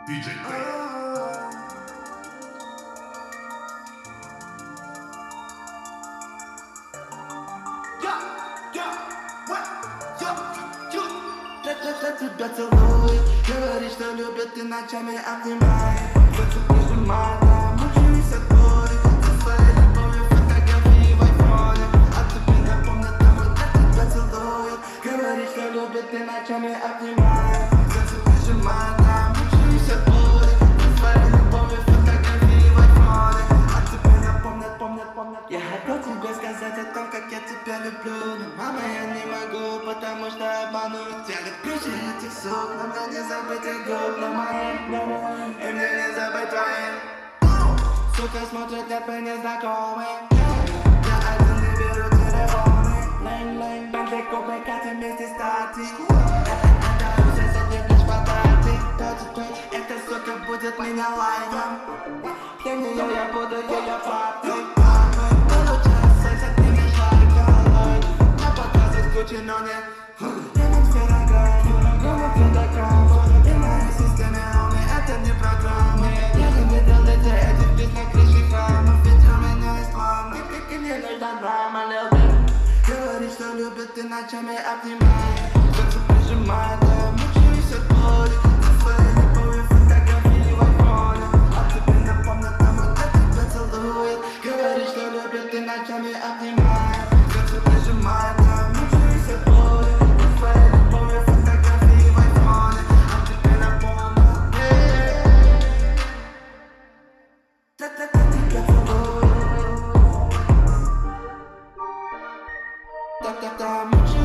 DJ Tay. Я тебя целую, говорит, что любит, ты ночами обнимает. Хочу прижимать, да, мучаюсь от боли. Со своей любовью фотографии в айфоне. А тебе напомнят тому, я тебя целую. Говорит, что любит, ты ночами обнимает. Хочу прижимать, да, мучаюсь от боли. Со своей любовью фотографии в айфоне. А тебе напомнят, помнят. Я хотел тебе сказать о том, как я тебя люблю. Но, мама, я не могу, потому что обмануть. Я круче этих сук, но мне не забыть их губ. Но мои, и мне не забыть твои. Сука смотрит, нет, мы не знакомы. Я один не беру телефоны. Лейн, Бентли, Купе, Катя вместе с Тати. Это у соседних лишь потратить. Эта сука будет меня лайком. Для нее я буду ее папой. Получаю секс от нее шайкой. На показах скучен, но нет. Ремонт все дорогой, ремонт все дорогой. И моя система, это не программа. Я не видел этих песен на крыше храма. Ведь у меня есть мама, и мне нужна драма, любит. Говорит, что любит, ты ночами обнимает. Хочу прижимать, да, мучаюсь от боли. Со своей любовью фотографии в айфоне. А тебе напомнят тому, я тебя целует. Говорит, что любит, ты ночами обнимает. Хочу прижимать, да, мучаюсь от боли. Со своей любовью фотографии в айфоне. А тебе напомнят, я тебя целую. Мучаюсь.